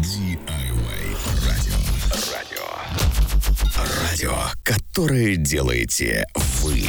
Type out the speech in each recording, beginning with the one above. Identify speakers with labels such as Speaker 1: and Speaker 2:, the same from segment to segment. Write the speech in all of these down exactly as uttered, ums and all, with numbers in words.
Speaker 1: ди ай вай радио. Радио. Радио, которое делаете вы.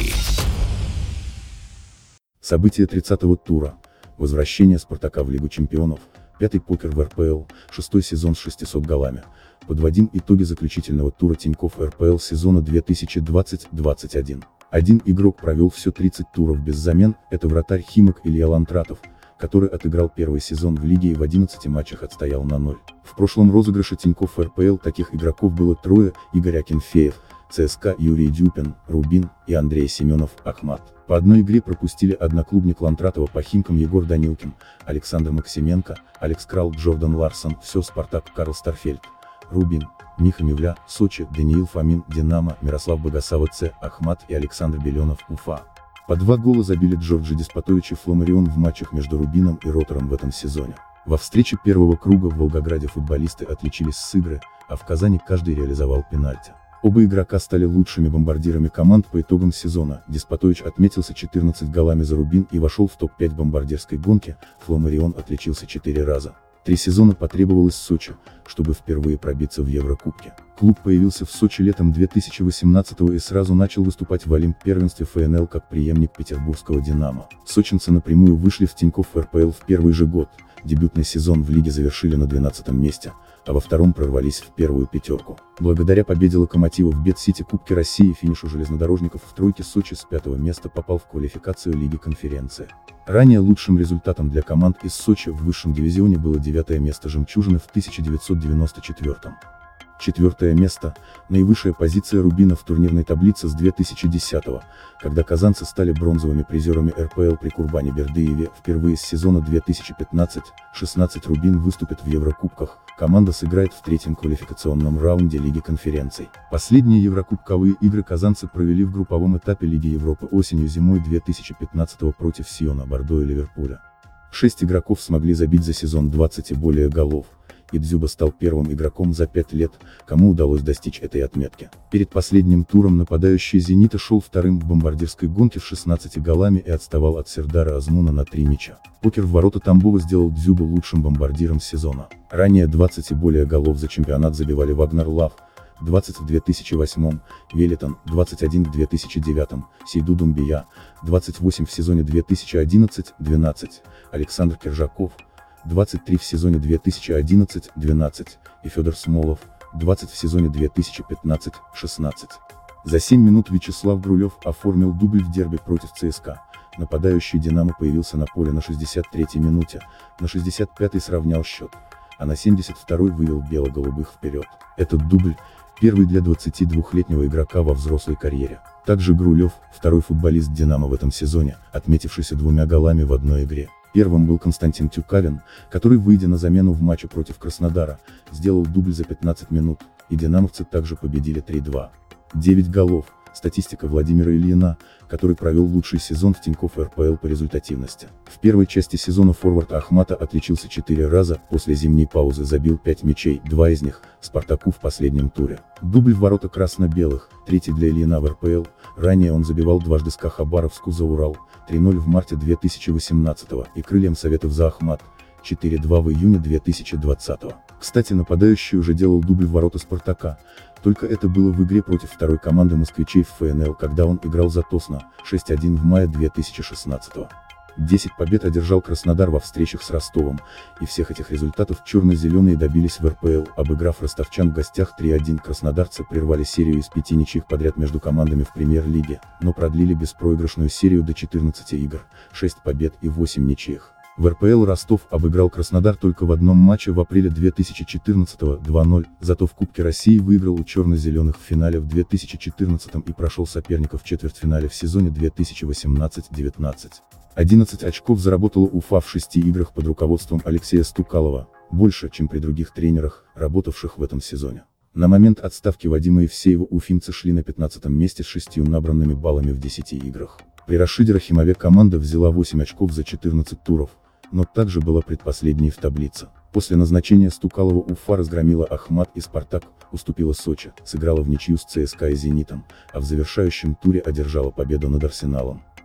Speaker 2: События тридцатого тура. Возвращение Спартака в Лигу чемпионов. Пятый покер в эр пэ эл. Шестой сезон с шестисот голами. Подводим итоги заключительного тура Тинькофф эр пэ эл сезона две тысячи двадцать — двадцать один. Один игрок провел все тридцать туров без замен, это вратарь Химок Илья Лантратов, который отыграл первый сезон в лиге и в одиннадцати матчах отстоял на ноль. В прошлом розыгрыше Тинькофф эр пэ эл таких игроков было трое: Игорь Акинфеев, ЦСКА Юрий Дюпин, Рубин и Андрей Семенов, Ахмат. По одной игре пропустили одноклубник Лантратова по Химкам Егор Данилкин, Александр Максименко, Алекс Крал, Джордан Ларсон, все Спартак, Карл Старфельд, Рубин, Миха Мевля, Сочи, Даниил Фомин, Динамо, Мирослав Богосава, Ц, Ахмат и Александр Беленов, Уфа. По два гола забили Джорджи Деспотович и Фламарион в матчах между Рубином и Ротором в этом сезоне. Во встрече первого круга в Волгограде футболисты отличились с игры, а в Казани каждый реализовал пенальти. Оба игрока стали лучшими бомбардирами команд по итогам сезона. Деспотович отметился четырнадцатью голами за Рубин и вошел в топ пять бомбардирской гонки, Фламарион отличился четыре раза. Три сезона потребовалось Сочи, чтобы впервые пробиться в Еврокубке. Клуб появился в Сочи летом две тысячи восемнадцатого и сразу начал выступать в Олимп-первенстве эф эн эл как преемник петербургского «Динамо». Сочинцы напрямую вышли в Тинькофф эр пэ эл в первый же год, дебютный сезон в лиге завершили на двенадцатом месте, а во втором прорвались в первую пятерку. Благодаря победе Локомотива в Бет-Сити Кубке России и финишу железнодорожников в тройке Сочи с пятого места попал в квалификацию Лиги Конференции. Ранее лучшим результатом для команд из Сочи в высшем дивизионе было девятое место «Жемчужины» в тысяча девятьсот девяносто четвёртом. Четвертое место – наивысшая позиция Рубина в турнирной таблице с две тысячи десятого, когда казанцы стали бронзовыми призерами эр пэ эл при Курбане Бердыеве. Впервые с сезона две тысячи пятнадцатого — шестнадцатого Рубин выступит в Еврокубках, команда сыграет в третьем квалификационном раунде Лиги конференций. Последние еврокубковые игры казанцы провели в групповом этапе Лиги Европы осенью-зимой две тысячи пятнадцатого против Сиона, Бордо и Ливерпуля. Шесть игроков смогли забить за сезон двадцать и более голов, и Дзюба стал первым игроком за пять лет, кому удалось достичь этой отметки. Перед последним туром нападающий «Зенита» шел вторым в бомбардирской гонке с шестнадцатью голами и отставал от Сердара Азмуна на три мяча. Покер в ворота Тамбова сделал Дзюбу лучшим бомбардиром сезона. Ранее двадцать и более голов за чемпионат забивали Вагнер Лав, двадцать в две тысячи восьмом, Велитон, двадцать один в две тысячи девятом, Сейду Думбия, двадцать восемь в сезоне две тысячи одиннадцатого — двенадцать, Александр Киржаков, двадцать три в сезоне две тысячи одиннадцатого — двенадцать, и Федор Смолов, двадцать в сезоне две тысячи пятнадцатого — шестнадцать. За семь минут Вячеслав Грулев оформил дубль в дерби против ЦСКА. Нападающий «Динамо» появился на поле на шестьдесят третьей минуте, на шестьдесят пятой сравнял счет, а на семьдесят второй вывел бело-голубых вперед. Этот дубль — первый для двадцатидвухлетнего игрока во взрослой карьере. Также Грулев — второй футболист «Динамо» в этом сезоне, отметившийся двумя голами в одной игре. Первым был Константин Тюкавин, который, выйдя на замену в матче против Краснодара, сделал дубль за пятнадцать минут, и динамовцы также победили три-два. девять голов. Статистика Владимира Ильина, который провел лучший сезон в Тинькофф эр пэ эл по результативности. В первой части сезона форвард Ахмата отличился четыре раза, после зимней паузы забил пять мячей, два из них — Спартаку в последнем туре. Дубль в ворота красно-белых, третий для Ильина в эр пэ эл, ранее он забивал дважды СКА Хабаровску за Урал, три ноль в марте две тысячи восемнадцатого, и крыльям Советов за Ахмат, четыре-два в июне две тысячи двадцатого. Кстати, нападающий уже делал дубль в ворота Спартака, только это было в игре против второй команды москвичей в эф эн эл, когда он играл за Тосно, шесть один в мае две тысячи шестнадцатого. десять побед одержал Краснодар во встречах с Ростовом, и всех этих результатов черно-зеленые добились в эр пэ эл, обыграв ростовчан в гостях три один. Краснодарцы прервали серию из пяти ничьих подряд между командами в премьер-лиге, но продлили беспроигрышную серию до четырнадцати игр, шесть побед и восемь ничьих. В эр пэ эл Ростов обыграл Краснодар только в одном матче в апреле две тысячи четырнадцатого, два ноль, зато в Кубке России выиграл у черно-зеленых в финале в две тысячи четырнадцатом и прошел соперников в четвертьфинале в сезоне две тысячи восемнадцатого — девятнадцатом. одиннадцать очков заработала Уфа в шести играх под руководством Алексея Стукалова, больше, чем при других тренерах, работавших в этом сезоне. На момент отставки Вадима Евсеева уфимцы шли на пятнадцатом месте с шестью набранными баллами в десяти играх. При Рашиде Рахимове команда взяла восемь очков за четырнадцать туров, но также была предпоследней в таблице. После назначения Стукалова Уфа разгромила Ахмат и Спартак, уступила Сочи, сыграла в ничью с ЦСКА и Зенитом, а в завершающем туре одержала победу над Арсеналом.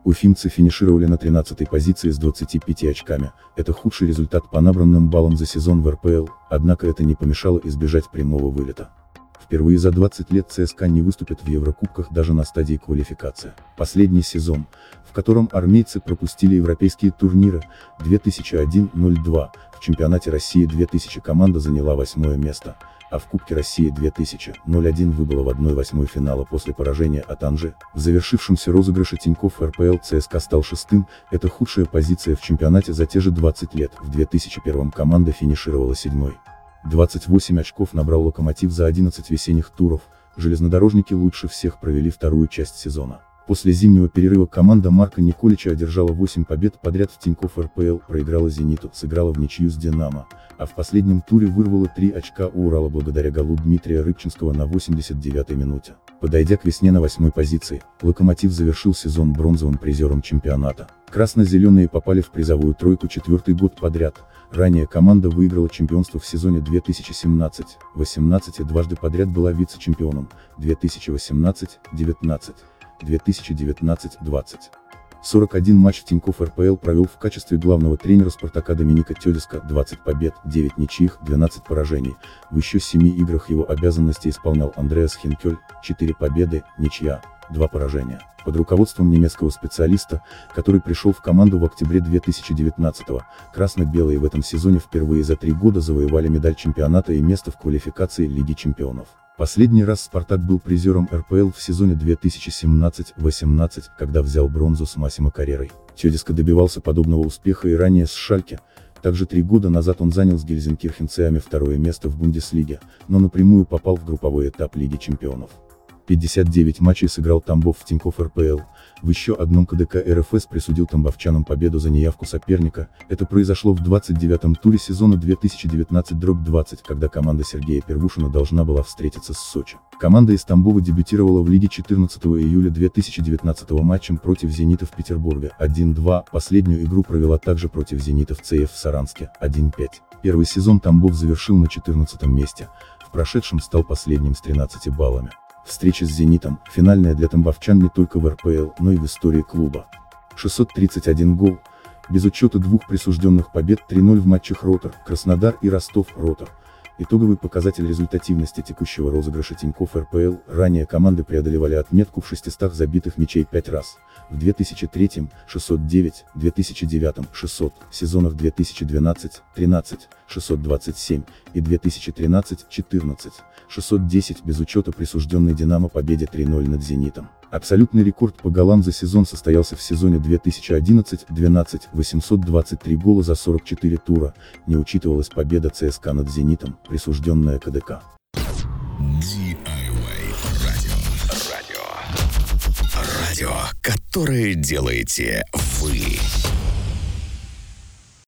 Speaker 2: Уфимцы финишировали на тринадцатой позиции с двадцатью пятью очками, это худший результат по набранным баллам за сезон в эр пэ эл, однако это не помешало избежать прямого вылета. Впервые за двадцать лет ЦСКА не выступит в Еврокубках даже на стадии квалификации. Последний сезон, в котором армейцы пропустили европейские турниры, две тысячи один — ноль два, в чемпионате России две тысячи команда заняла восьмое место, а в Кубке России две тысячи — ноль один выбыла в одной восьмой финала после поражения от Анжи. В завершившемся розыгрыше Тинькофф эр пэ эл ЦСКА стал шестым, это худшая позиция в чемпионате за те же двадцать лет, в две тысячи первом команда финишировала седьмой. двадцать восемь очков набрал Локомотив за одиннадцать весенних туров, железнодорожники лучше всех провели вторую часть сезона. После зимнего перерыва команда Марка Николича одержала восемь побед подряд в Тинькофф эр пэ эл, проиграла Зениту, сыграла в ничью с Динамо, а в последнем туре вырвала три очка у Урала благодаря голу Дмитрия Рыбчинского на восемьдесят девятой минуте. Подойдя к весне на восьмой позиции, Локомотив завершил сезон бронзовым призером чемпионата. Красно-зеленые попали в призовую тройку четвертый год подряд. Ранее команда выиграла чемпионство в сезоне две тысячи семнадцать — восемнадцать и дважды подряд была вице-чемпионом две тысячи восемнадцать — девятнадцать, две тысячи девятнадцать — двадцать. сорок один матч в Тинькофф эр пэ эл провел в качестве главного тренера Спартака Доминика Тедеско, двадцать побед, девять ничьих, двенадцать поражений. В еще семи играх его обязанности исполнял Андреас Хинкель, четыре победы, ничья, два поражения. Под руководством немецкого специалиста, который пришел в команду в октябре две тысячи девятнадцатого, красно-белые в этом сезоне впервые за три года завоевали медаль чемпионата и место в квалификации Лиги чемпионов. Последний раз Спартак был призером эр пэ эл в сезоне две тысячи семнадцать — восемнадцать, когда взял бронзу с Массимо Каррерой. Тедеско добивался подобного успеха и ранее с Шальке. Также три года назад он занял с гельзенкирхенцами второе место в Бундеслиге, но напрямую попал в групповой этап Лиги чемпионов. пятьдесят девять матчей сыграл Тамбов в Тинькофф эр пэ эл, в еще одном ка дэ ка эр эф эс присудил тамбовчанам победу за неявку соперника, это произошло в двадцать девятом туре сезона две тысячи девятнадцать двадцать, когда команда Сергея Первушина должна была встретиться с Сочи. Команда из Тамбова дебютировала в Лиге четырнадцатого июля две тысячи девятнадцатого матчем против Зенита в Петербурге один два, последнюю игру провела также против Зенита в цэ эф в Саранске один пять. Первый сезон Тамбов завершил на четырнадцатом месте, в прошедшем стал последним с тринадцатью баллами. Встреча с «Зенитом» – финальная для тамбовчан не только в эр пэ эл, но и в истории клуба. шестьсот тридцать один гол, без учета двух присужденных побед три ноль в матчах Ротор, Краснодар и Ростов-Ротор. Итоговый показатель результативности текущего розыгрыша Тинькофф эр пэ эл, ранее команды преодолевали отметку в шестистах забитых мячей пять раз. В две тысячи третьем – шестьсот девять, две тысячи девятом – шестьсот, сезонах две тысячи двенадцать — тринадцать, шестьсот двадцать семь и две тысячи тринадцать — четырнадцать, шестьсот десять без учета присужденной Динамо победе три ноль над Зенитом. Абсолютный рекорд по голам за сезон состоялся в сезоне две тысячи одиннадцать двенадцать, восемьсот двадцать три гола за сорок четыре тура, не учитывалась победа ЦСКА над Зенитом, присужденная ка дэ ка.
Speaker 1: ди ай вай радио. Радио. Радио, которое делаете вы.